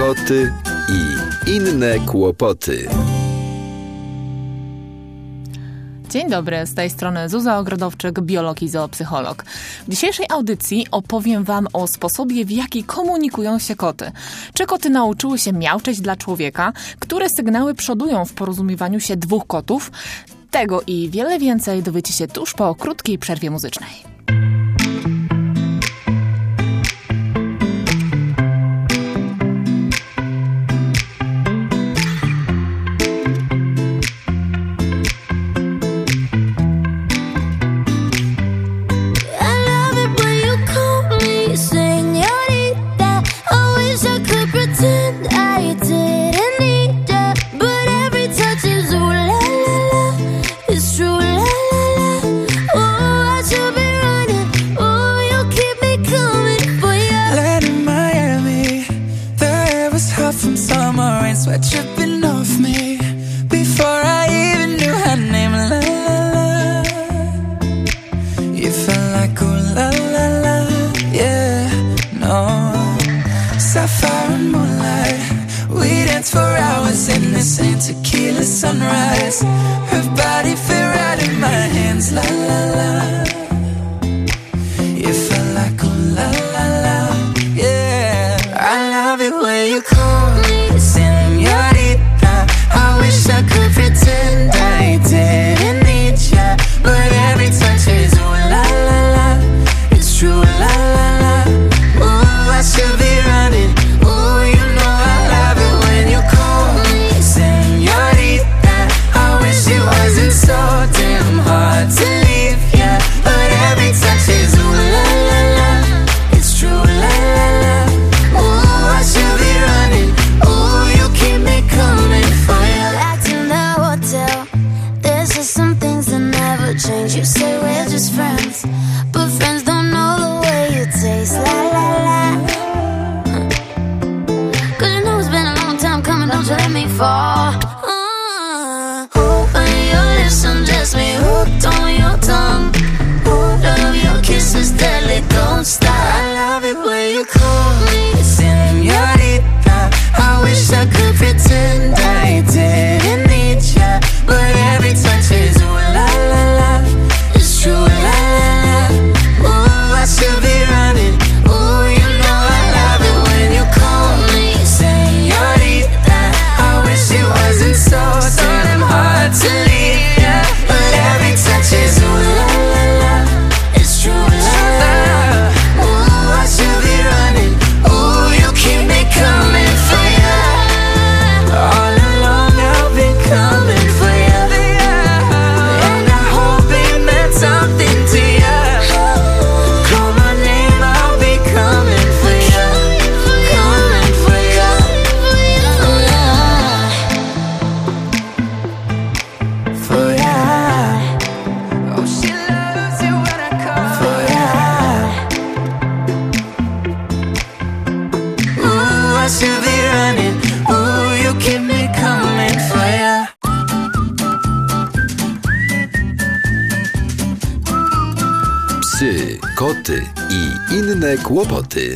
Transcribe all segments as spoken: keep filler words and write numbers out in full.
koty i inne kłopoty. Dzień dobry, z tej strony Zuza Ogrodowczyk, biolog i zoopsycholog. W dzisiejszej audycji opowiem Wam o sposobie, w jaki komunikują się koty. Czy koty nauczyły się miauczeć dla człowieka? Które sygnały przodują w porozumiewaniu się dwóch kotów? Tego i wiele więcej dowiecie się tuż po krótkiej przerwie muzycznej. Tripping off me before I even knew her name. La la la, you felt like ooh la la la, yeah. No, sapphire and moonlight, we danced for hours in the same tequila sunrise. Her body fit right in my hands. La la la, you felt like ooh la la la, yeah. I love it when you call me señorita. I wish I could pretend I didn't need ya, but every touch is ooh la la la. It's true la la la. Ooh, I should be running. Ooh, you know I love it when you call me señorita. I wish it wasn't so damn hard to leave ya, but every touch is ooh la la la. It's true la la la. Ooh, I should be running. Ooh, you keep me coming for you. Back in the hotel, there's just some things that never change. You say we're just friends, but friends don't know the way you taste. La la la. Cause you know it's been a long time coming, don't you let me fall. uh, When your lips undress me, hooked on your tongue. Ooh, love your kisses deadly, don't stop. I love it when you call me señorita. I wish I could pretend I didn't need ya, but every touch is ooh la la la. It's true la la la. Ooh, I should be running. Ooh, you know I love it when you call me señorita. I wish it wasn't so damn hard to leave ya, but every touch is ooh la la la. It's true la la la. Ooh, I should be running. Ooh, you keep me coming for ya. All along I've been coming for ya, and I hope it meant something to ya. Call my name, I'll be coming for ya, coming for ya. For ya. Oh, she loves it when I call for ya. Ooh, I should be running. Ooh, you keep me coming for ya. Psy, koty i inne kłopoty.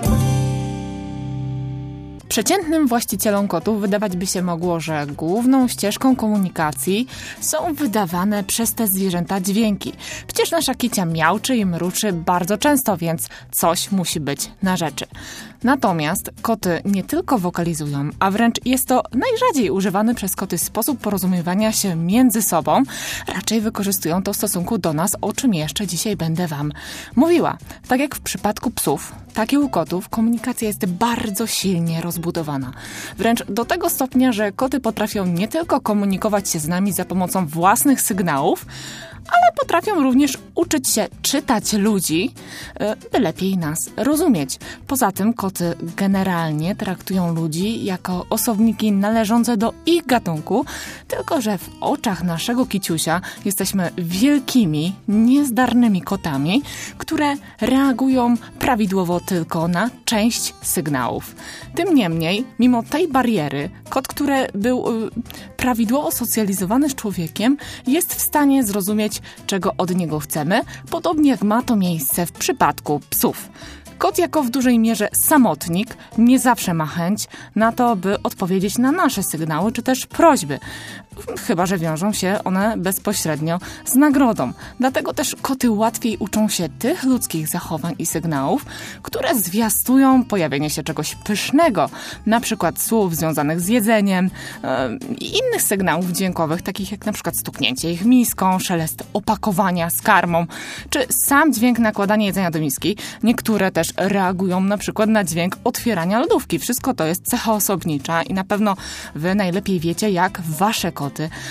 Przeciętnym właścicielom kotów wydawać by się mogło, że główną ścieżką komunikacji są wydawane przez te zwierzęta dźwięki. Przecież nasza kicia miauczy i mruczy bardzo często, więc coś musi być na rzeczy. Natomiast koty nie tylko wokalizują, a wręcz jest to najrzadziej używany przez koty sposób porozumiewania się między sobą. Raczej wykorzystują to w stosunku do nas, o czym jeszcze dzisiaj będę Wam mówiła. Tak jak w przypadku psów, tak i u kotów komunikacja jest bardzo silnie rozbudowana. Wręcz do tego stopnia, że koty potrafią nie tylko komunikować się z nami za pomocą własnych sygnałów, ale potrafią również uczyć się czytać ludzi, by lepiej nas rozumieć. Poza tym koty generalnie traktują ludzi jako osobniki należące do ich gatunku, tylko że w oczach naszego kiciusia jesteśmy wielkimi, niezdarnymi kotami, które reagują prawidłowo tylko na część sygnałów. Tym niemniej, mimo tej bariery, kot, który był y, prawidłowo socjalizowany z człowiekiem, jest w stanie zrozumieć, czego od niego chcemy, podobnie jak ma to miejsce w przypadku psów. Kot jako w dużej mierze samotnik nie zawsze ma chęć na to, by odpowiedzieć na nasze sygnały czy też prośby. Chyba że wiążą się one bezpośrednio z nagrodą. Dlatego też koty łatwiej uczą się tych ludzkich zachowań i sygnałów, które zwiastują pojawienie się czegoś pysznego, na przykład słów związanych z jedzeniem i yy, innych sygnałów dźwiękowych, takich jak na przykład stuknięcie ich miską, szelest opakowania z karmą, czy sam dźwięk nakładania jedzenia do miski. Niektóre też reagują na przykład na dźwięk otwierania lodówki. Wszystko to jest cecha osobnicza i na pewno wy najlepiej wiecie, jak wasze koty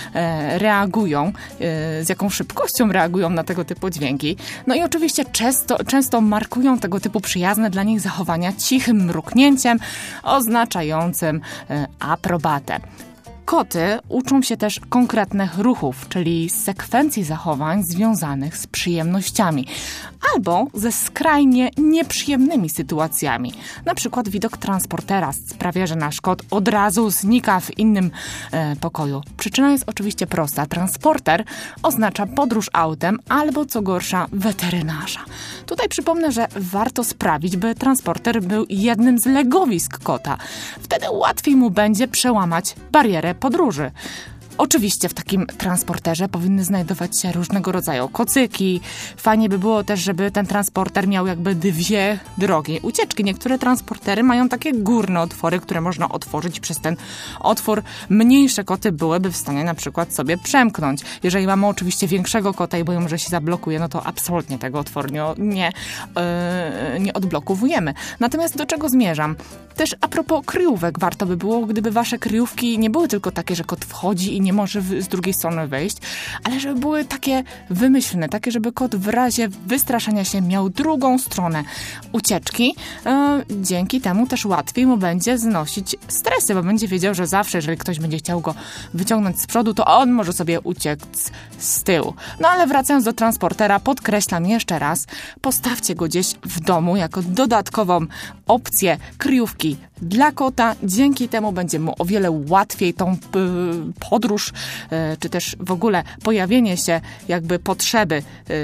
reagują, z jaką szybkością reagują na tego typu dźwięki. No i oczywiście często, często markują tego typu przyjazne dla nich zachowania cichym mruknięciem oznaczającym aprobatę. Koty uczą się też konkretnych ruchów, czyli sekwencji zachowań związanych z przyjemnościami albo ze skrajnie nieprzyjemnymi sytuacjami. Na przykład widok transportera sprawia, że nasz kot od razu znika w innym e, pokoju. Przyczyna jest oczywiście prosta. Transporter oznacza podróż autem albo, co gorsza, weterynarza. Tutaj przypomnę, że warto sprawić, by transporter był jednym z legowisk kota. Wtedy łatwiej mu będzie przełamać barierę podróży. Oczywiście w takim transporterze powinny znajdować się różnego rodzaju kocyki. Fajnie by było też, żeby ten transporter miał jakby dwie drogi ucieczki. Niektóre transportery mają takie górne otwory, które można otworzyć. Przez ten otwór mniejsze koty byłyby w stanie na przykład sobie przemknąć. Jeżeli mamy oczywiście większego kota i boimy, że się zablokuje, no to absolutnie tego otworu nie, nie, yy, nie odblokowujemy. Natomiast do czego zmierzam? Też a propos kryjówek, warto by było, gdyby wasze kryjówki nie były tylko takie, że kot wchodzi i nie może w, z drugiej strony wyjść, ale żeby były takie wymyślne, takie, żeby kot w razie wystraszenia się miał drugą stronę ucieczki. E, dzięki temu też łatwiej mu będzie znosić stresy, bo będzie wiedział, że zawsze, jeżeli ktoś będzie chciał go wyciągnąć z przodu, to on może sobie uciec z tyłu. No ale wracając do transportera, podkreślam jeszcze raz, postawcie go gdzieś w domu jako dodatkową opcję kryjówki dla kota. Dzięki temu będzie mu o wiele łatwiej tą y, podróż, y, czy też w ogóle pojawienie się jakby potrzeby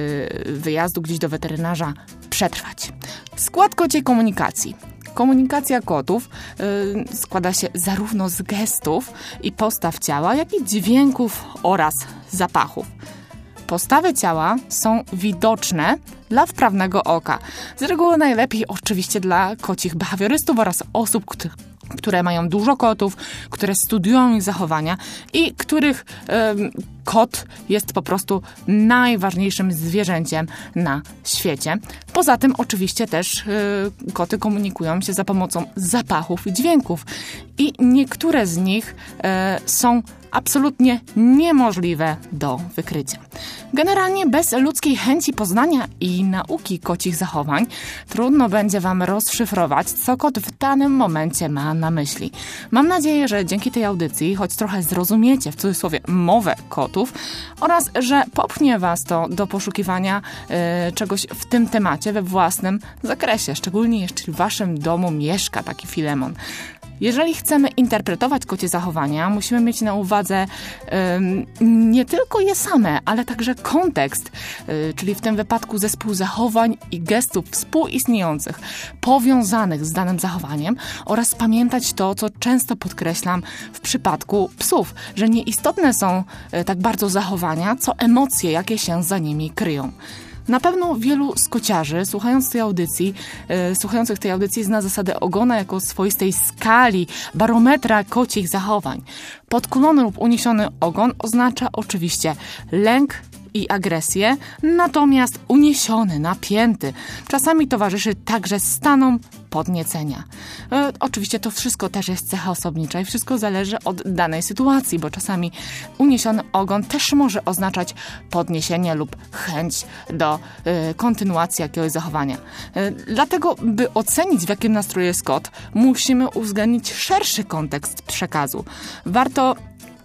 y, wyjazdu gdzieś do weterynarza przetrwać. Skład kociej komunikacji. Komunikacja kotów y, składa się zarówno z gestów i postaw ciała, jak i dźwięków oraz zapachów. Postawy ciała są widoczne dla wprawnego oka. Z reguły najlepiej oczywiście dla kocich behawiorystów oraz osób, które mają dużo kotów, które studiują ich zachowania i których y, kot jest po prostu najważniejszym zwierzęciem na świecie. Poza tym oczywiście też y, koty komunikują się za pomocą zapachów i dźwięków i niektóre z nich y, są absolutnie niemożliwe do wykrycia. Generalnie bez ludzkiej chęci poznania i nauki kocich zachowań trudno będzie wam rozszyfrować, co kot w danym momencie ma na myśli. Mam nadzieję, że dzięki tej audycji choć trochę zrozumiecie, w cudzysłowie, mowę kotów oraz, że popchnie was to do poszukiwania y, czegoś w tym temacie we własnym zakresie, szczególnie jeśli w waszym domu mieszka taki Filemon. Jeżeli chcemy interpretować kocie zachowania, musimy mieć na uwadze ym, nie tylko je same, ale także kontekst, yy, czyli w tym wypadku zespół zachowań i gestów współistniejących, powiązanych z danym zachowaniem oraz pamiętać to, co często podkreślam w przypadku psów, że nieistotne są yy, tak bardzo zachowania, co emocje, jakie się za nimi kryją. Na pewno wielu z kociarzy, słuchając tej audycji, yy, słuchających tej audycji, zna zasadę ogona jako swoistej skali, barometra kocich zachowań. Podkulony lub uniesiony ogon oznacza oczywiście lęk i agresję, natomiast uniesiony, napięty czasami towarzyszy także stanom podniecenia. E, oczywiście to wszystko też jest cecha osobnicza i wszystko zależy od danej sytuacji, bo czasami uniesiony ogon też może oznaczać podniesienie lub chęć do e, kontynuacji jakiegoś zachowania. E, dlatego, by ocenić, w jakim nastroju jest kot, musimy uwzględnić szerszy kontekst przekazu. Warto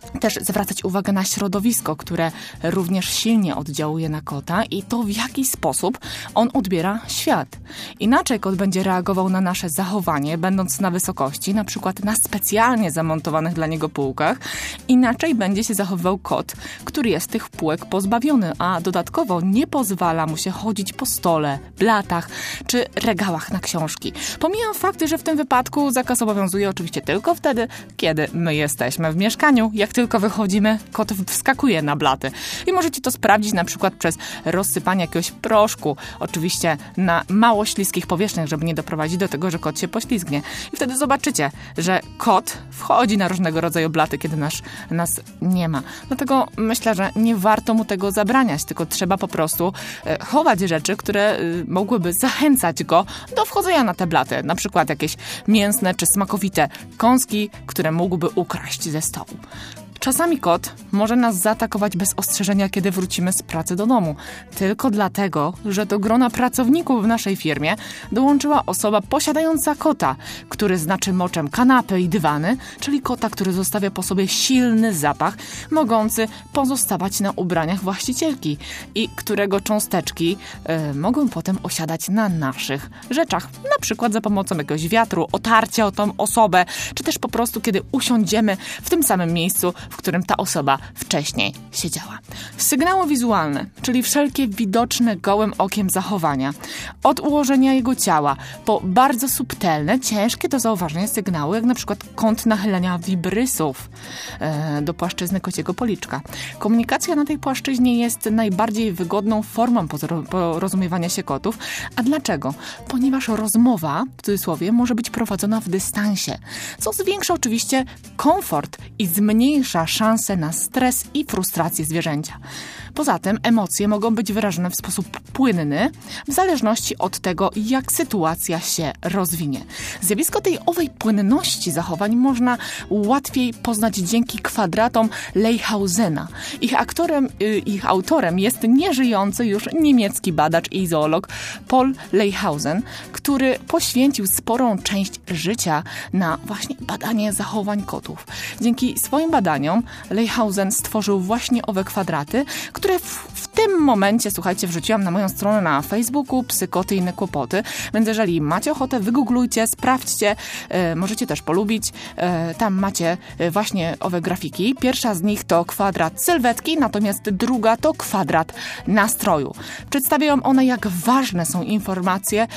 też zwracać uwagę na środowisko, które również silnie oddziałuje na kota i to, w jaki sposób on odbiera świat. Inaczej kot będzie reagował na nasze zachowanie, będąc na wysokości, na przykład na specjalnie zamontowanych dla niego półkach. Inaczej będzie się zachowywał kot, który jest tych półek pozbawiony, a dodatkowo nie pozwala mu się chodzić po stole, blatach czy regałach na książki. Pomijam fakt, że w tym wypadku zakaz obowiązuje oczywiście tylko wtedy, kiedy my jesteśmy w mieszkaniu. Jak tylko wychodzimy, kot wskakuje na blaty. I możecie to sprawdzić na przykład przez rozsypanie jakiegoś proszku, oczywiście na mało śliskich powierzchniach, żeby nie doprowadzić do tego, że kot się poślizgnie. I wtedy zobaczycie, że kot wchodzi na różnego rodzaju blaty, kiedy nas, nas nie ma. Dlatego myślę, że nie warto mu tego zabraniać, tylko trzeba po prostu e, chować rzeczy, które e, mogłyby zachęcać go do wchodzenia na te blaty. Na przykład jakieś mięsne czy smakowite kąski, które mógłby ukraść ze stołu. Czasami kot może nas zaatakować bez ostrzeżenia, kiedy wrócimy z pracy do domu. Tylko dlatego, że do grona pracowników w naszej firmie dołączyła osoba posiadająca kota, który znaczy moczem kanapy i dywany, czyli kota, który zostawia po sobie silny zapach, mogący pozostawać na ubraniach właścicielki i którego cząsteczki y, mogą potem osiadać na naszych rzeczach. Na przykład za pomocą jakiegoś wiatru, otarcia o tą osobę, czy też po prostu kiedy usiądziemy w tym samym miejscu, w którym ta osoba wcześniej siedziała. Sygnały wizualne, czyli wszelkie widoczne gołym okiem zachowania, od ułożenia jego ciała po bardzo subtelne, ciężkie do zauważenia sygnały, jak na przykład kąt nachylenia wibrysów e, do płaszczyzny kociego policzka. Komunikacja na tej płaszczyźnie jest najbardziej wygodną formą porozumiewania się kotów. A dlaczego? Ponieważ rozmowa, w cudzysłowie, może być prowadzona w dystansie, co zwiększa oczywiście komfort i zmniejsza szanse na stres i frustrację zwierzęcia. Poza tym emocje mogą być wyrażone w sposób płynny, w zależności od tego, jak sytuacja się rozwinie. Zjawisko tej owej płynności zachowań można łatwiej poznać dzięki kwadratom Leyhausena. Ich, aktorem, ich autorem jest nieżyjący już niemiecki badacz i zoolog Paul Leyhausen, który poświęcił sporą część życia na właśnie badanie zachowań kotów. Dzięki swoim badaniom Leyhausen stworzył właśnie owe kwadraty, które w, w tym momencie, słuchajcie, wrzuciłam na moją stronę na Facebooku Psy, koty i inne kłopoty, więc jeżeli macie ochotę, wygooglujcie, sprawdźcie, e, możecie też polubić, e, tam macie e, właśnie owe grafiki. Pierwsza z nich to kwadrat sylwetki, natomiast druga to kwadrat nastroju. Przedstawiają one, jak ważne są informacje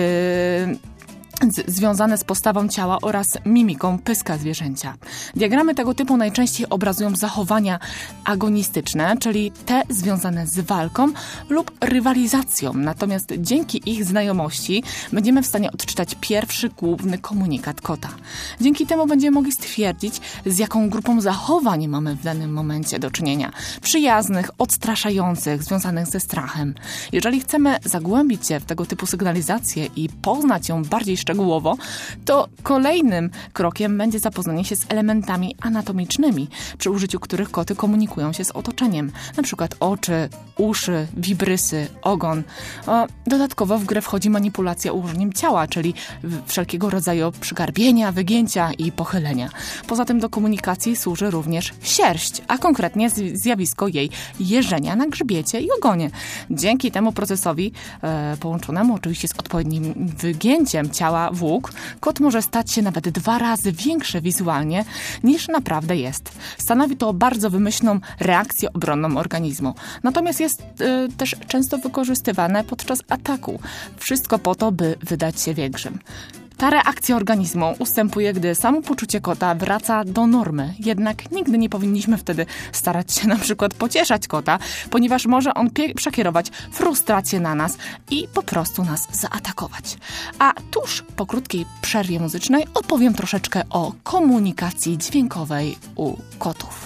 e, Z, związane z postawą ciała oraz mimiką pyska zwierzęcia. Diagramy tego typu najczęściej obrazują zachowania agonistyczne, czyli te związane z walką lub rywalizacją. Natomiast dzięki ich znajomości będziemy w stanie odczytać pierwszy główny komunikat kota. Dzięki temu będziemy mogli stwierdzić, z jaką grupą zachowań mamy w danym momencie do czynienia. Przyjaznych, odstraszających, związanych ze strachem. Jeżeli chcemy zagłębić się w tego typu sygnalizację i poznać ją bardziej szczegółowo, to kolejnym krokiem będzie zapoznanie się z elementami anatomicznymi, przy użyciu których koty komunikują się z otoczeniem. Na przykład oczy, uszy, wibrysy, ogon. Dodatkowo w grę wchodzi manipulacja ułożeniem ciała, czyli wszelkiego rodzaju przygarbienia, wygięcia i pochylenia. Poza tym do komunikacji służy również sierść, a konkretnie zjawisko jej jeżenia na grzbiecie i ogonie. Dzięki temu procesowi e, połączonemu oczywiście z odpowiednim wygięciem ciała w łuk, kot może stać się nawet dwa razy większy wizualnie niż naprawdę jest. Stanowi to bardzo wymyślną reakcję obronną organizmu. Natomiast jest y, też często wykorzystywane podczas ataku. Wszystko po to, by wydać się większym. Ta reakcja organizmu ustępuje, gdy samopoczucie kota wraca do normy. Jednak nigdy nie powinniśmy wtedy starać się na przykład pocieszać kota, ponieważ może on pie- przekierować frustrację na nas i po prostu nas zaatakować. A tuż po krótkiej przerwie muzycznej opowiem troszeczkę o komunikacji dźwiękowej u kotów.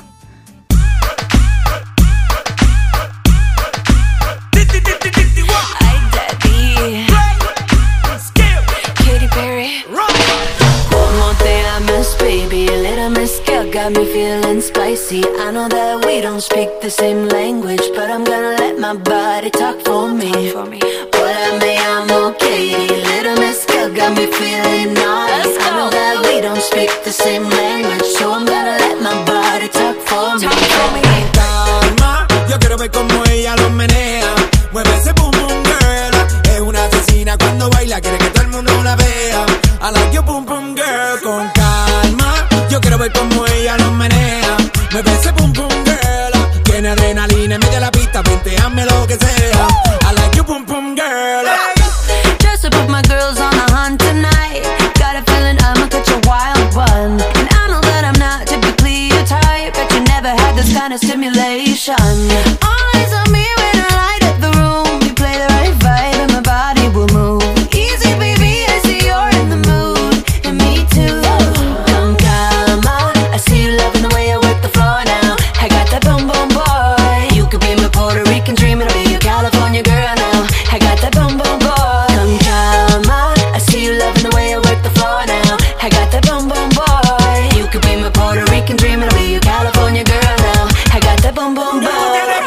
One more thing I miss, baby. A little Miss Girl got me feeling spicy. I know that we don't speak the same language, but I'm gonna let my body talk for me. Hola, me llamo Katie. Little Miss Girl got me feeling naughty. I know that we don't speak the same language, so I'm gonna let my body talk for ver como ella lo menea. Mueve ese pum pum girl. Tiene adrenalina en medio de la pista, venteame lo que sea. I like you pum pum girl. Dress up with my girls on a hunt tonight. Got a feeling I'ma catch a wild one. And I know that I'm not typically your type, but you never had this kind of stimulation. Eyes on me when I light up the room. You play the right vibe and my body will move. Easy baby, I see you're in the mood. And me too. Come come on, I see you loving the way I work the floor now. I got that boom boom boy. You could be my Puerto Rican dream and I'll be your California girl now. I got that boom boom boy. Come come on, I see you loving the way I work the floor now. I got that boom boom boy. You could be my Puerto Rican dream and I'll be your California girl now. I got that boom boom boy.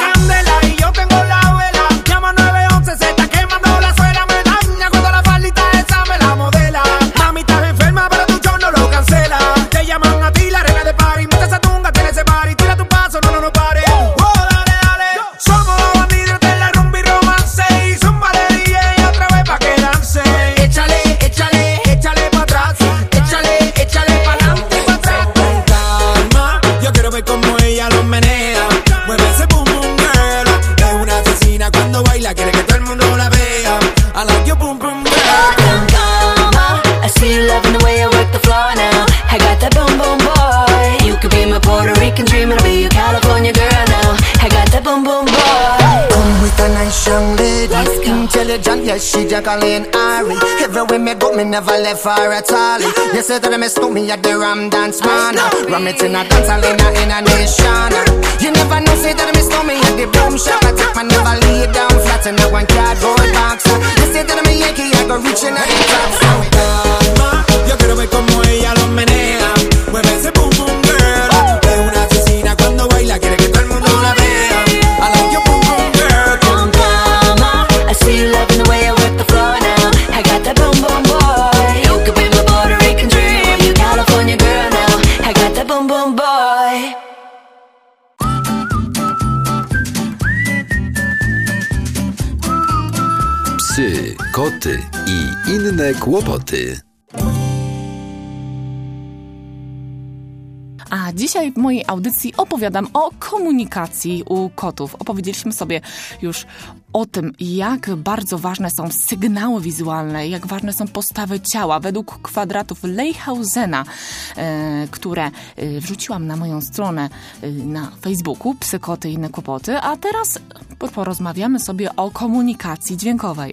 Yes, she Jacqueline Ari. Everywhere me go, me never left her at all. You say that I miss me at the Ram Dance Man. Ram it in a dance hall in a, in a nation. You never know, say that I miss me at the boom shop. I take my never lay down flat in a one cardboard box. You say that I'm a Yankee, I go reaching out the top. So calma, yo quiero ver como ella lo menea. Mueve ese boom boom girl. Es una asesina cuando baila, quiere que todo el mundo la vea. I like you boom boom girl. Come calma, I see you loving the way I work the floor now. I got that boom boom boy. You could be my Puerto Rican dream, you California girl now. I got that boom boom boy. Psy, koty i inne kłopoty. A dzisiaj w mojej audycji opowiadam o komunikacji u kotów. Opowiedzieliśmy sobie już o tym, jak bardzo ważne są sygnały wizualne, jak ważne są postawy ciała według kwadratów Leyhausena, e, które e, wrzuciłam na moją stronę e, na Facebooku, Psy, koty i inne kłopoty. A teraz porozmawiamy sobie o komunikacji dźwiękowej.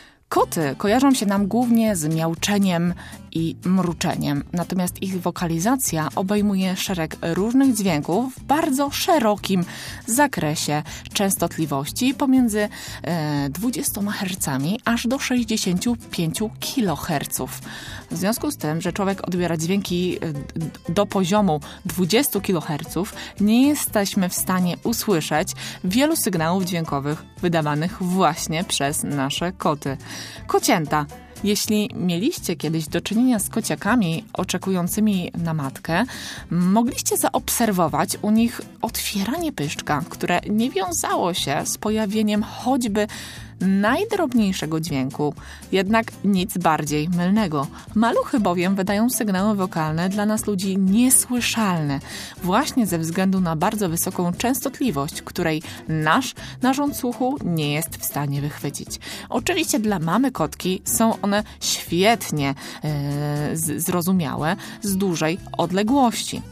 Koty kojarzą się nam głównie z miauczeniem i mruczeniem, natomiast ich wokalizacja obejmuje szereg różnych dźwięków w bardzo szerokim zakresie częstotliwości pomiędzy e, dwudziestoma hercami aż do sześćdziesięciu pięciu kiloherców. W związku z tym, że człowiek odbiera dźwięki do poziomu dwudziestu kiloherców, nie jesteśmy w stanie usłyszeć wielu sygnałów dźwiękowych wydawanych właśnie przez nasze koty. Kocięta. Jeśli mieliście kiedyś do czynienia z kociakami oczekującymi na matkę, mogliście zaobserwować u nich otwieranie pyszczka, które nie wiązało się z pojawieniem choćby najdrobniejszego dźwięku, jednak nic bardziej mylnego. Maluchy bowiem wydają sygnały wokalne dla nas ludzi niesłyszalne, właśnie ze względu na bardzo wysoką częstotliwość, której nasz narząd słuchu nie jest w stanie wychwycić. Oczywiście dla mamy kotki są one świetnie yy, zrozumiałe z dużej odległości.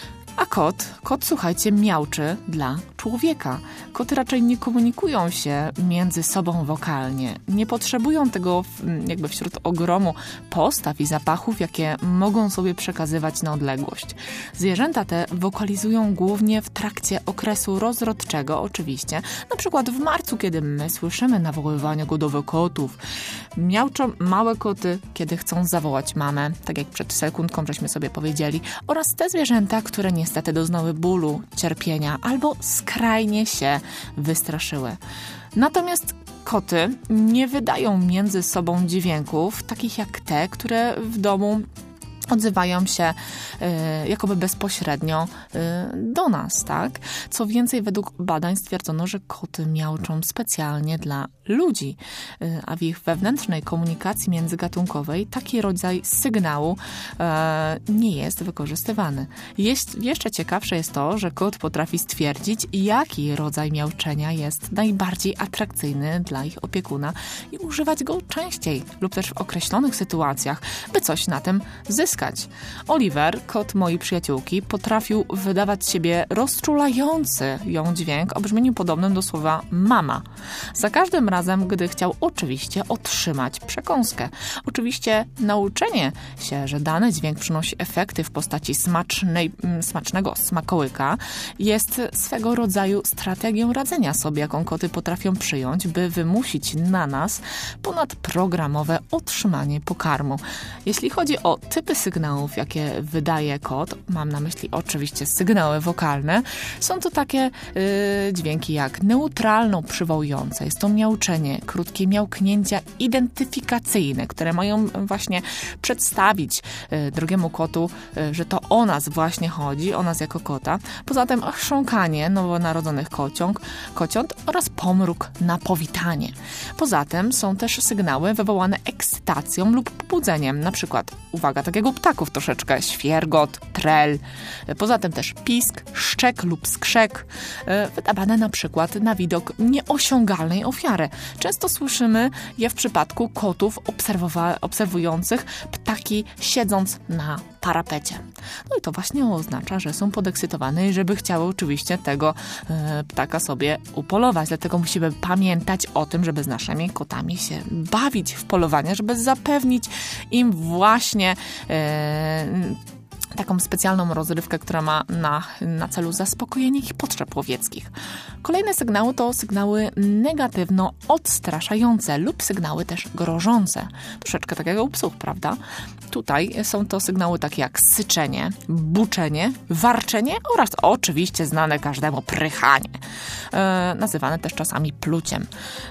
A kot, kot słuchajcie, miauczy dla człowieka. Koty raczej nie komunikują się między sobą wokalnie. Nie potrzebują tego jakby wśród ogromu postaw i zapachów, jakie mogą sobie przekazywać na odległość. Zwierzęta te wokalizują głównie w trakcie okresu rozrodczego, oczywiście. Na przykład w marcu, kiedy my słyszymy nawoływania głodowe kotów. Miauczą małe koty, kiedy chcą zawołać mamę, tak jak przed sekundką żeśmy sobie powiedzieli. Oraz te zwierzęta, które niestety doznały bólu, cierpienia albo skrajnie się wystraszyły. Natomiast koty nie wydają między sobą dźwięków, takich jak te, które w domu odzywają się y, jakoby bezpośrednio y, do nas, tak? Co więcej, według badań stwierdzono, że koty miauczą specjalnie dla ludzi, y, a w ich wewnętrznej komunikacji międzygatunkowej taki rodzaj sygnału y, nie jest wykorzystywany. Jest, jeszcze ciekawsze jest to, że kot potrafi stwierdzić, jaki rodzaj miauczenia jest najbardziej atrakcyjny dla ich opiekuna i używać go częściej lub też w określonych sytuacjach, by coś na tym zyskać. Oliver, kot mojej przyjaciółki, potrafił wydawać z siebie rozczulający ją dźwięk o brzmieniu podobnym do słowa mama. Za każdym razem, gdy chciał oczywiście otrzymać przekąskę. Oczywiście nauczenie się, że dany dźwięk przynosi efekty w postaci smacznej, smacznego smakołyka, jest swego rodzaju strategią radzenia sobie, jaką koty potrafią przyjąć, by wymusić na nas ponadprogramowe otrzymanie pokarmu. Jeśli chodzi o typy sygnałów, jakie wydaje kot, mam na myśli oczywiście sygnały wokalne, są to takie yy, dźwięki jak neutralno-przywołujące. Jest to miauczenie, krótkie miałknięcia identyfikacyjne, które mają właśnie przedstawić yy, drugiemu kotu, yy, że to o nas właśnie chodzi, o nas jako kota. Poza tym chrząkanie nowonarodzonych kociąg, kociąt oraz pomruk na powitanie. Poza tym są też sygnały wywołane ekscytacją lub pobudzeniem, na przykład, uwaga, takiego ptaków troszeczkę, świergot, trel. Poza tym też pisk, szczek lub skrzek, wydawane na przykład na widok nieosiągalnej ofiary. Często słyszymy je w przypadku kotów obserwowa- obserwujących ptaki siedząc na parapecie. No i to właśnie oznacza, że są podekscytowane i żeby chciały oczywiście tego e, ptaka sobie upolować. Dlatego musimy pamiętać o tym, żeby z naszymi kotami się bawić w polowanie, żeby zapewnić im właśnie e, taką specjalną rozrywkę, która ma na, na celu zaspokojenie ich potrzeb łowieckich. Kolejne sygnały to sygnały negatywno-odstraszające lub sygnały też grożące. Troszeczkę takiego u psów, prawda? Tutaj są to sygnały takie jak syczenie, buczenie, warczenie oraz oczywiście znane każdemu prychanie. E, nazywane też czasami pluciem.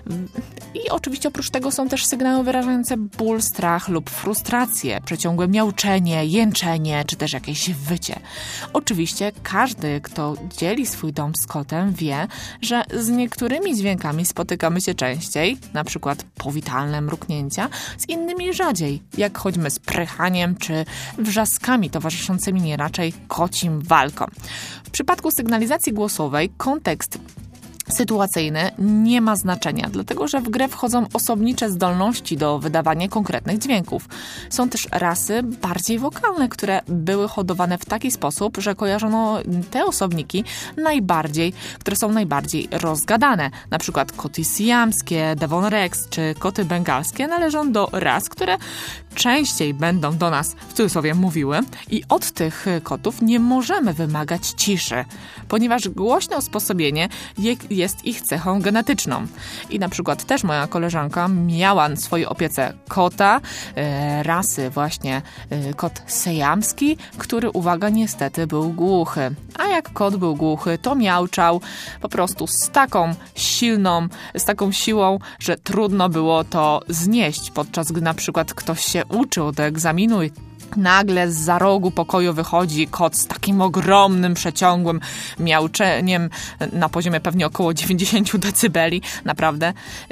I oczywiście oprócz tego są też sygnały wyrażające ból, strach lub frustrację, przeciągłe miauczenie, jęczenie czy też jakieś wycie. Oczywiście każdy, kto dzieli swój dom z kotem, wie, że z niektórymi dźwiękami spotykamy się częściej, na przykład powitalne mruknięcia, z innymi rzadziej, jak choćby z prychaniem czy wrzaskami towarzyszącymi nie raczej kocim walkom. W przypadku sygnalizacji głosowej kontekst sytuacyjny nie ma znaczenia, dlatego że w grę wchodzą osobnicze zdolności do wydawania konkretnych dźwięków. Są też rasy bardziej wokalne, które były hodowane w taki sposób, że kojarzono te osobniki najbardziej, które są najbardziej rozgadane. Na przykład koty siamskie, Devon Rex czy koty bengalskie należą do ras, które częściej będą do nas w cudzysłowie mówiły i od tych kotów nie możemy wymagać ciszy, ponieważ głośne usposobienie jest ich cechą genetyczną. I na przykład też moja koleżanka miała w swojej opiece kota e, rasy właśnie e, kot syamski, który, uwaga, niestety był głuchy. A jak kot był głuchy, to miauczał po prostu z taką silną, z taką siłą, że trudno było to znieść, podczas gdy na przykład ktoś się uczył do egzaminu i nagle zza rogu pokoju wychodzi kot z takim ogromnym, przeciągłym miauczeniem na poziomie pewnie około dziewięćdziesiąt decybeli. Naprawdę.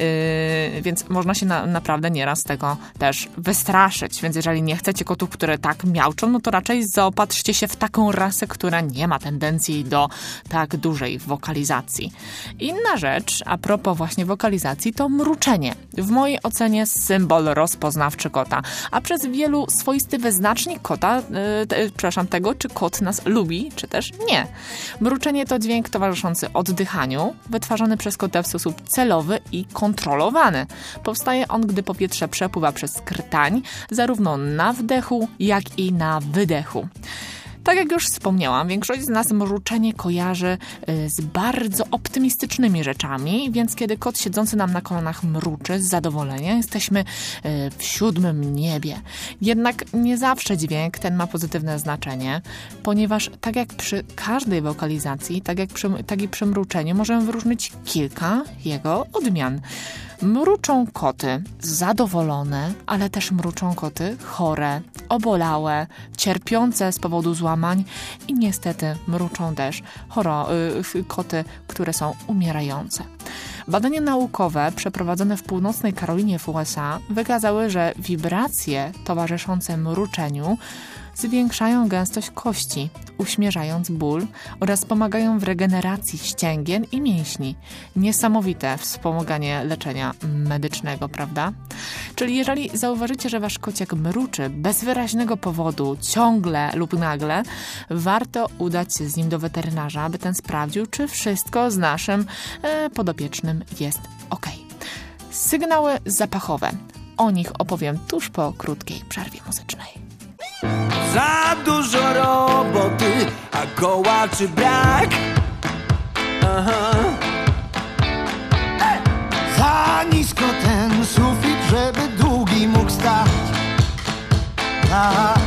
Yy, więc można się na, naprawdę nieraz z tego też wystraszyć. Więc jeżeli nie chcecie kotów, które tak miauczą, no to raczej zaopatrzcie się w taką rasę, która nie ma tendencji do tak dużej wokalizacji. Inna rzecz, a propos właśnie wokalizacji, to mruczenie. W mojej ocenie symbol rozpoznawczy kota, a przez wielu swoisty wyznacznik kota, yy, te, przepraszam, tego, czy kot nas lubi, czy też nie. Mruczenie to dźwięk towarzyszący oddychaniu, wytwarzany przez kota w sposób celowy i kontrolowany. Powstaje on, gdy powietrze przepływa przez krtań, zarówno na wdechu, jak i na wydechu. Tak jak już wspomniałam, większość z nas mruczenie kojarzy z bardzo optymistycznymi rzeczami, więc kiedy kot siedzący nam na kolanach mruczy z zadowolenia, jesteśmy w siódmym niebie. Jednak nie zawsze dźwięk ten ma pozytywne znaczenie, ponieważ tak jak przy każdej wokalizacji, tak jak przy, tak i przy mruczeniu możemy wyróżnić kilka jego odmian. Mruczą koty zadowolone, ale też mruczą koty chore, obolałe, cierpiące z powodu złamań i niestety mruczą też choro, y, koty, które są umierające. Badania naukowe przeprowadzone w północnej Karolinie w U S A wykazały, że wibracje towarzyszące mruczeniu zwiększają gęstość kości, uśmierzając ból oraz pomagają w regeneracji ścięgien i mięśni. Niesamowite wspomaganie leczenia medycznego, prawda? Czyli jeżeli zauważycie, że wasz kociak mruczy bez wyraźnego powodu, ciągle lub nagle, warto udać się z nim do weterynarza, aby ten sprawdził, czy wszystko z naszym e, podopiecznym jest ok. Sygnały zapachowe. O nich opowiem tuż po krótkiej przerwie muzycznej. Za dużo roboty, a kołaczy brak. Aha. Za nisko ten sufit, żeby długi mógł stać. Aha.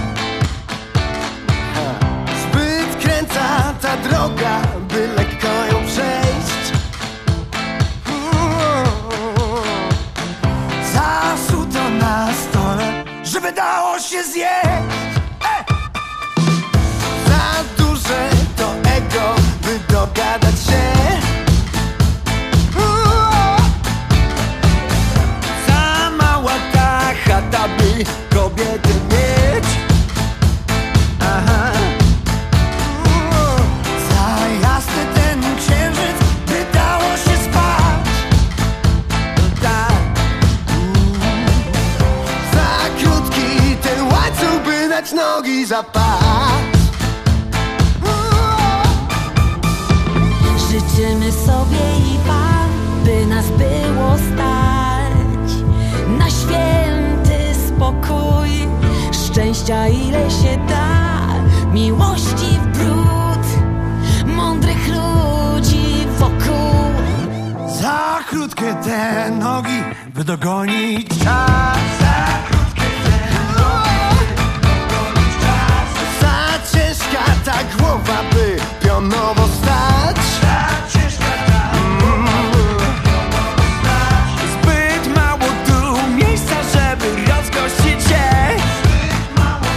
Zbyt kręca ta droga, by lekko ją przejść. Zasuto na stole, żeby dało się zjeść. Za duże to ego, by dogadać się. Za mała ta chata, by kobietę mieć. Aha. Za jasny ten księżyc, by dało się spać. Tak. Za krótki ten łańcuch, by dać nogi za pas. Życzymy sobie i wam, by nas było stać na święty spokój, szczęścia ile się da, miłości w bród, mądrych ludzi wokół. Za krótkie te nogi, by dogonić czas. Za krótkie te nogi, by dogonić czas. Za ciężka ta głowa, by pionowo stać. Za ciężka ta głowa, by pionowo stać. Zbyt mało tu miejsca, żeby rozgościć się. Zbyt mało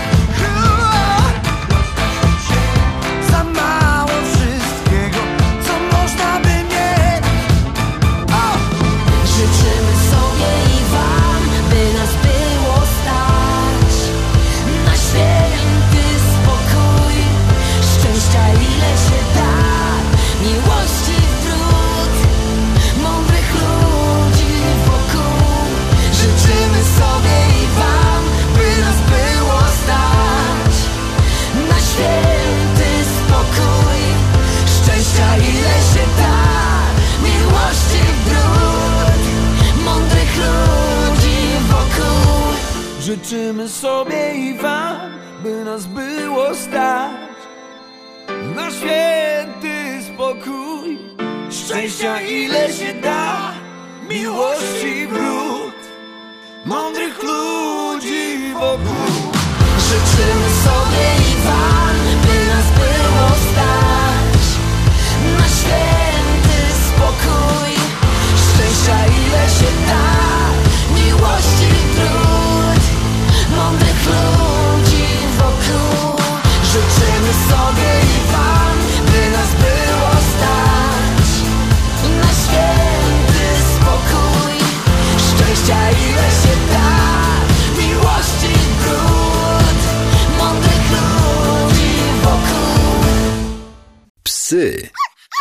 tu rozgościć się. Za mało wszystkiego, co można by mieć. O! Życzymy sobie i wam, by nas było stać na święty spokój, szczęścia ile się da, miłości w bród, mądrych ludzi wokół. Życzymy sobie i wam, by nas było stać Na święty spokój, szczęścia ile się da, miłości w bród, mądrych ludzi wokół. Życzymy sobie i wam, by nas było stać na święty spokój, szczęścia ile się da, miłości wrót, mądrych ludzi wokół. Życzymy sobie i wam, by nas było stać na święty spokój, szczęścia ile się da, miłości wrót, mądrych ludzi wokół. Życzymy sobie i wam, by nas było stać na święty spokój, szczęścia ile się da, miłości wrót, mądrych ludzi wokół. Psy,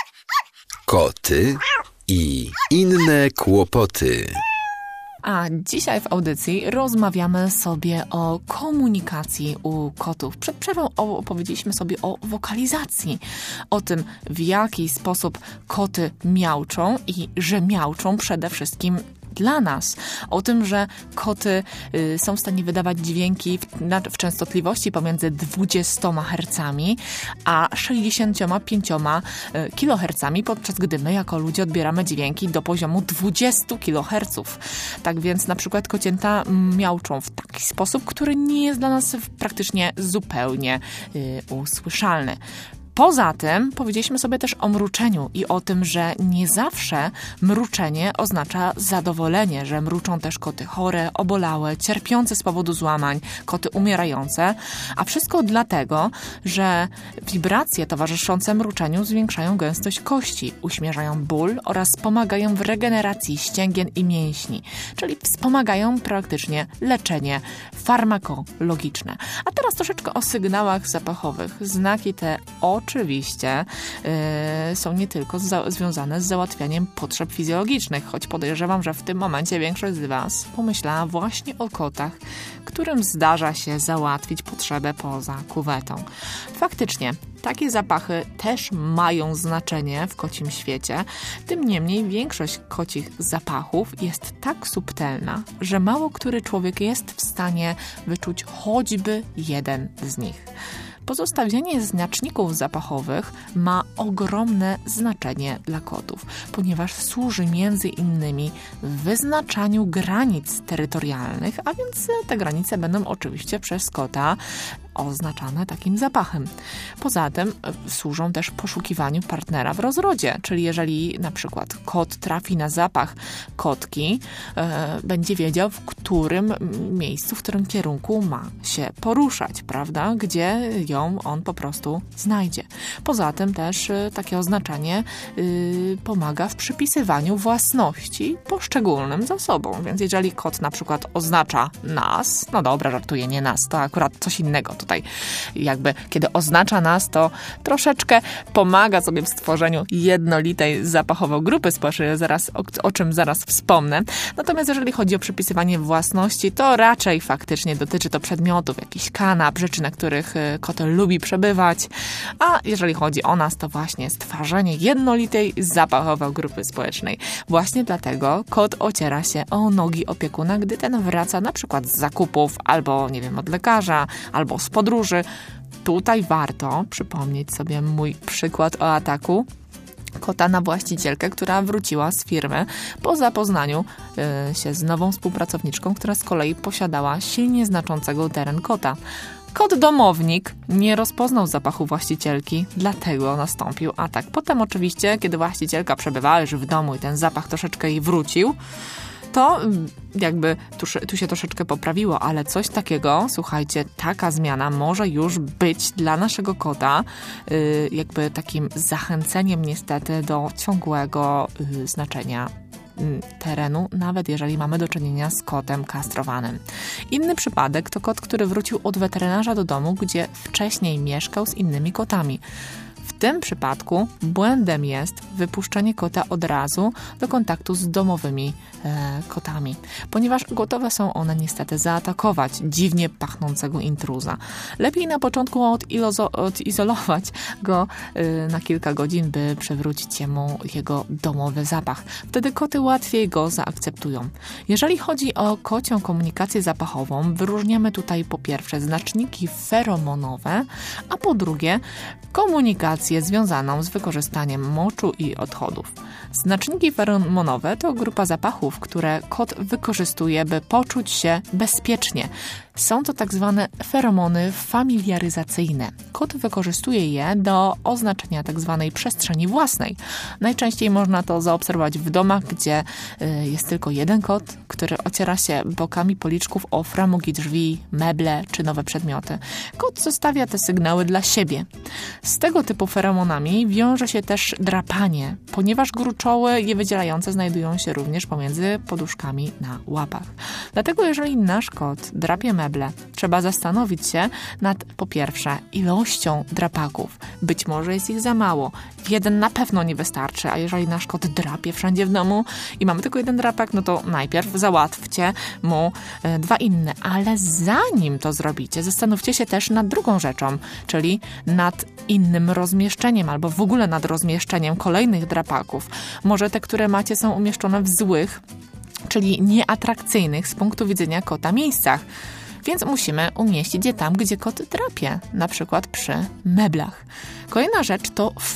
koty i inne kłopoty. A dzisiaj w audycji rozmawiamy sobie o komunikacji u kotów. Przed przerwą opowiedzieliśmy sobie o wokalizacji, o tym, w jaki sposób koty miauczą i że miauczą przede wszystkim dla nas. O tym, że koty y, są w stanie wydawać dźwięki w, na, w częstotliwości pomiędzy dwudziestoma hercami a sześćdziesięcioma pięcioma y, kilohercami, podczas gdy my jako ludzie odbieramy dźwięki do poziomu dwudziestu kiloherców. Tak więc na przykład kocięta miauczą w taki sposób, który nie jest dla nas praktycznie zupełnie y, usłyszalny. Poza tym powiedzieliśmy sobie też o mruczeniu i o tym, że nie zawsze mruczenie oznacza zadowolenie, że mruczą też koty chore, obolałe, cierpiące z powodu złamań, koty umierające, a wszystko dlatego, że wibracje towarzyszące mruczeniu zwiększają gęstość kości, uśmierzają ból oraz pomagają w regeneracji ścięgien i mięśni, czyli wspomagają praktycznie leczenie farmakologiczne. A teraz troszeczkę o sygnałach zapachowych. Znaki te oczywiście yy, są nie tylko za- związane z załatwianiem potrzeb fizjologicznych, choć podejrzewam, że w tym momencie większość z Was pomyślała właśnie o kotach, którym zdarza się załatwić potrzebę poza kuwetą. Faktycznie, takie zapachy też mają znaczenie w kocim świecie, tym niemniej większość kocich zapachów jest tak subtelna, że mało który człowiek jest w stanie wyczuć choćby jeden z nich. Pozostawienie znaczników zapachowych ma ogromne znaczenie dla kotów, ponieważ służy między innymi wyznaczaniu granic terytorialnych, a więc te granice będą oczywiście przez kota oznaczane takim zapachem. Poza tym służą też poszukiwaniu partnera w rozrodzie, czyli jeżeli na przykład kot trafi na zapach kotki, e, będzie wiedział, w którym miejscu, w którym kierunku ma się poruszać, prawda? Gdzie ją on po prostu znajdzie. Poza tym też e, takie oznaczenie e, pomaga w przypisywaniu własności poszczególnym zasobom, więc jeżeli kot na przykład oznacza nas, no dobra, żartuję, nie nas, to akurat coś innego. Tutaj jakby, kiedy oznacza nas, to troszeczkę pomaga sobie w stworzeniu jednolitej zapachowo grupy społecznej, zaraz, o, o czym zaraz wspomnę. Natomiast jeżeli chodzi o przypisywanie własności, to raczej faktycznie dotyczy to przedmiotów, jakichś kanap, rzeczy, na których kot lubi przebywać. A jeżeli chodzi o nas, to właśnie stworzenie jednolitej zapachowo grupy społecznej. Właśnie dlatego kot ociera się o nogi opiekuna, gdy ten wraca na przykład z zakupów, albo nie wiem, od lekarza, albo z podróży. Tutaj warto przypomnieć sobie mój przykład o ataku kota na właścicielkę, która wróciła z firmy po zapoznaniu yy, się z nową współpracowniczką, która z kolei posiadała silnie znaczącego teren kota. Kot domownik nie rozpoznał zapachu właścicielki, dlatego nastąpił atak. Potem oczywiście, kiedy właścicielka przebywała już w domu i ten zapach troszeczkę jej wrócił, to jakby tu, tu się troszeczkę poprawiło, ale coś takiego, słuchajcie, taka zmiana może już być dla naszego kota yy, jakby takim zachęceniem niestety do ciągłego yy, znaczenia terenu, nawet jeżeli mamy do czynienia z kotem kastrowanym. Inny przypadek to kot, który wrócił od weterynarza do domu, gdzie wcześniej mieszkał z innymi kotami. W tym przypadku błędem jest wypuszczenie kota od razu do kontaktu z domowymi e, kotami, ponieważ gotowe są one niestety zaatakować dziwnie pachnącego intruza. Lepiej na początku odilozo- odizolować go e, na kilka godzin, by przywrócić mu jego domowy zapach. Wtedy koty łatwiej go zaakceptują. Jeżeli chodzi o kocią komunikację zapachową, wyróżniamy tutaj po pierwsze znaczniki feromonowe, a po drugie komunikację związaną z wykorzystaniem moczu i odchodów. Znaczniki feromonowe to grupa zapachów, które kot wykorzystuje, by poczuć się bezpiecznie. Są to tak zwane feromony familiaryzacyjne. Kot wykorzystuje je do oznaczenia tak zwanej przestrzeni własnej. Najczęściej można to zaobserwować w domach, gdzie y, jest tylko jeden kot, który ociera się bokami policzków o framugi drzwi, meble czy nowe przedmioty. Kot zostawia te sygnały dla siebie. Z tego typu feromonami wiąże się też drapanie, ponieważ gruczoły je wydzielające znajdują się również pomiędzy poduszkami na łapach. Dlatego jeżeli nasz kot drapie meble, trzeba zastanowić się nad po pierwsze ilością drapaków. Być może jest ich za mało. Jeden na pewno nie wystarczy, a jeżeli nasz kot drapie wszędzie w domu i mamy tylko jeden drapak, no to najpierw załatwcie mu e, dwa inne. Ale zanim to zrobicie, zastanówcie się też nad drugą rzeczą, czyli nad innym rozmieszczeniem albo w ogóle nad rozmieszczeniem kolejnych drapaków. Może te, które macie, są umieszczone w złych, czyli nieatrakcyjnych z punktu widzenia kota miejscach. Więc musimy umieścić je tam, gdzie kot drapie, na przykład przy meblach. Kolejna rzecz to faktura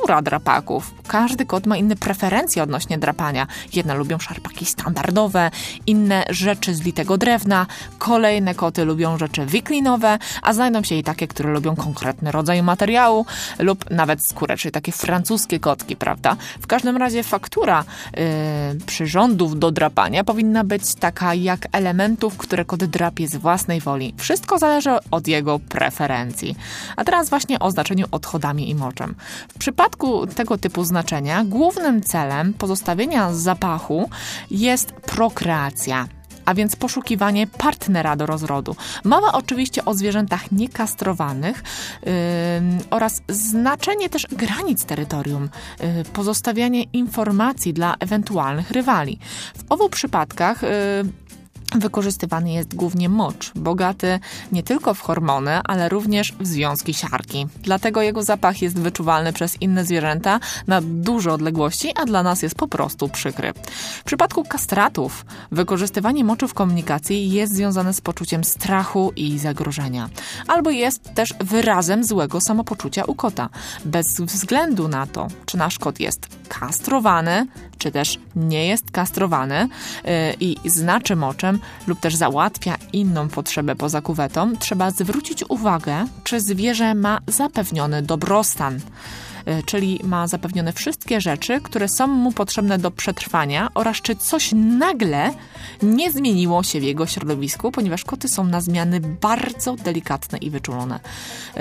faktura drapaków. Każdy kot ma inne preferencje odnośnie drapania. Jedne lubią szarpaki standardowe, inne rzeczy z litego drewna, kolejne koty lubią rzeczy wiklinowe, a znajdą się i takie, które lubią konkretny rodzaj materiału lub nawet skórę, czyli takie francuskie kotki, prawda? W każdym razie faktura yy, przyrządów do drapania powinna być taka jak elementów, które kot drapie z własnej woli. Wszystko zależy od jego preferencji. A teraz właśnie o znaczeniu odchodami i moczem. W przypadku tego typu znaczenia głównym celem pozostawienia zapachu jest prokreacja, a więc poszukiwanie partnera do rozrodu. Mowa oczywiście o zwierzętach niekastrowanych yy, oraz znaczenie też granic terytorium, yy, pozostawianie informacji dla ewentualnych rywali. W obu przypadkach yy, wykorzystywany jest głównie mocz, bogaty nie tylko w hormony, ale również w związki siarki. Dlatego jego zapach jest wyczuwalny przez inne zwierzęta na duże odległości, a dla nas jest po prostu przykry. W przypadku kastratów wykorzystywanie moczu w komunikacji jest związane z poczuciem strachu i zagrożenia. Albo jest też wyrazem złego samopoczucia u kota. Bez względu na to, czy nasz kot jest kastrowany, czy też nie jest kastrowany yy, i znaczy moczem lub też załatwia inną potrzebę poza kuwetą, trzeba zwrócić uwagę, czy zwierzę ma zapewniony dobrostan, yy, czyli ma zapewnione wszystkie rzeczy, które są mu potrzebne do przetrwania oraz czy coś nagle nie zmieniło się w jego środowisku, ponieważ koty są na zmiany bardzo delikatne i wyczulone. Yy,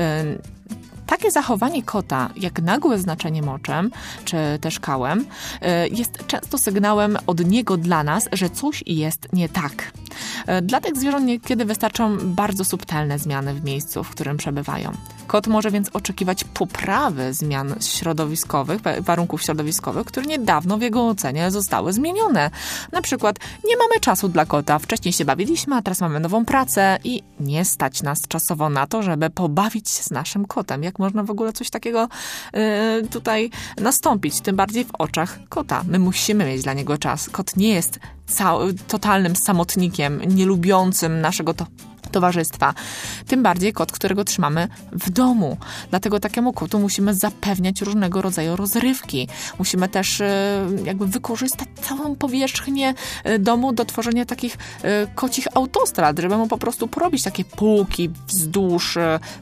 Takie zachowanie kota, jak nagłe znaczenie moczem, czy też kałem, jest często sygnałem od niego dla nas, że coś jest nie tak. Dla tych zwierząt niekiedy wystarczą bardzo subtelne zmiany w miejscu, w którym przebywają. Kot może więc oczekiwać poprawy zmian środowiskowych, warunków środowiskowych, które niedawno w jego ocenie zostały zmienione. Na przykład nie mamy czasu dla kota, wcześniej się bawiliśmy, a teraz mamy nową pracę i nie stać nas czasowo na to, żeby pobawić się z naszym kotem. Jak można w ogóle coś takiego yy, tutaj nastąpić, tym bardziej w oczach kota. My musimy mieć dla niego czas. Kot nie jest cał- totalnym samotnikiem, nielubiącym naszego to towarzystwa. Tym bardziej kot, którego trzymamy w domu. Dlatego takiemu kotu musimy zapewniać różnego rodzaju rozrywki. Musimy też jakby wykorzystać całą powierzchnię domu do tworzenia takich kocich autostrad, żeby mu po prostu porobić takie półki wzdłuż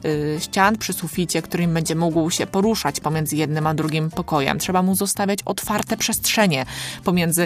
ścian przy suficie, którym będzie mógł się poruszać pomiędzy jednym a drugim pokojem. Trzeba mu zostawiać otwarte przestrzenie pomiędzy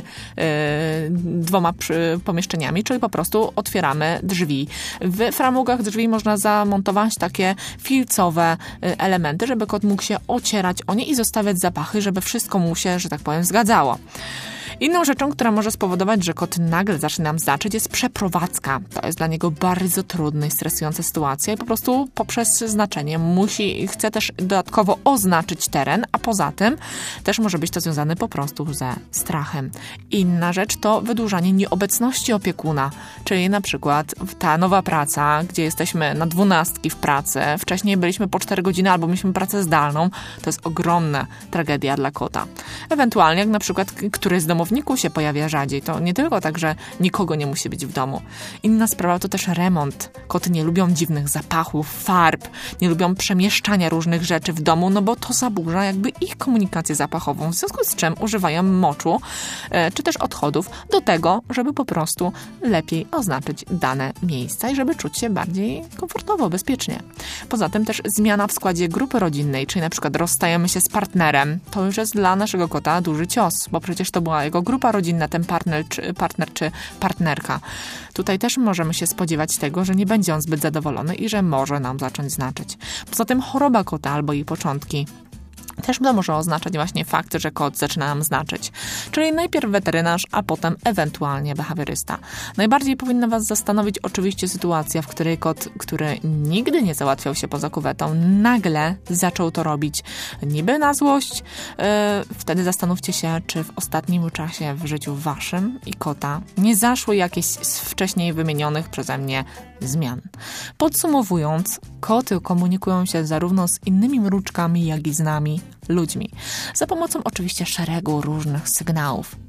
dwoma pomieszczeniami, czyli po prostu otwieramy drzwi. W framugach drzwi można zamontować takie filcowe elementy, żeby kot mógł się ocierać o nie i zostawiać zapachy, żeby wszystko mu się, że tak powiem, zgadzało. Inną rzeczą, która może spowodować, że kot nagle zacznie nam znaczyć, jest przeprowadzka. To jest dla niego bardzo trudna i stresująca sytuacja i po prostu poprzez znaczenie musi, chce też dodatkowo oznaczyć teren, a poza tym też może być to związane po prostu ze strachem. Inna rzecz to wydłużanie nieobecności opiekuna, czyli na przykład ta nowa praca, gdzie jesteśmy na dwunastki w pracy, wcześniej byliśmy po cztery godziny albo mieliśmy pracę zdalną, to jest ogromna tragedia dla kota. Ewentualnie jak na przykład któryś z domowników się pojawia rzadziej. To nie tylko tak, że nikogo nie musi być w domu. Inna sprawa to też remont. Koty nie lubią dziwnych zapachów, farb, nie lubią przemieszczania różnych rzeczy w domu, no bo to zaburza jakby ich komunikację zapachową, w związku z czym używają moczu e, czy też odchodów do tego, żeby po prostu lepiej oznaczyć dane miejsca i żeby czuć się bardziej komfortowo, bezpiecznie. Poza tym też zmiana w składzie grupy rodzinnej, czyli na przykład rozstajemy się z partnerem, to już jest dla naszego kota duży cios, bo przecież to była jego grupa rodzinna, ten partner czy, partner czy partnerka. Tutaj też możemy się spodziewać tego, że nie będzie on zbyt zadowolony i że może nam zacząć znaczyć. Poza tym choroba kota albo jej początki też to może oznaczać właśnie fakt, że kot zaczyna nam znaczyć. Czyli najpierw weterynarz, a potem ewentualnie behawiorysta. Najbardziej powinna Was zastanowić oczywiście sytuacja, w której kot, który nigdy nie załatwiał się poza kuwetą, nagle zaczął to robić niby na złość. Yy, wtedy zastanówcie się, czy w ostatnim czasie w życiu Waszym i kota nie zaszły jakieś z wcześniej wymienionych przeze mnie zmian. Podsumowując, koty komunikują się zarówno z innymi mruczkami, jak i z nami, ludźmi. Za pomocą oczywiście szeregu różnych sygnałów.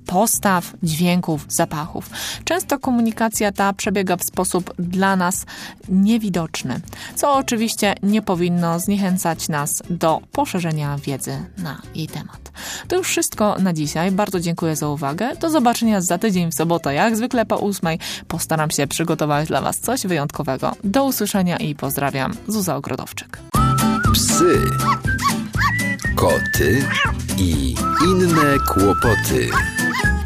postaw, dźwięków, zapachów. Często komunikacja ta przebiega w sposób dla nas niewidoczny, co oczywiście nie powinno zniechęcać nas do poszerzenia wiedzy na jej temat. To już wszystko na dzisiaj. Bardzo dziękuję za uwagę. Do zobaczenia za tydzień w sobotę, jak zwykle po ósmej. Postaram się przygotować dla Was coś wyjątkowego. Do usłyszenia i pozdrawiam. Zuza Ogrodowczyk. Psy, koty i inne kłopoty.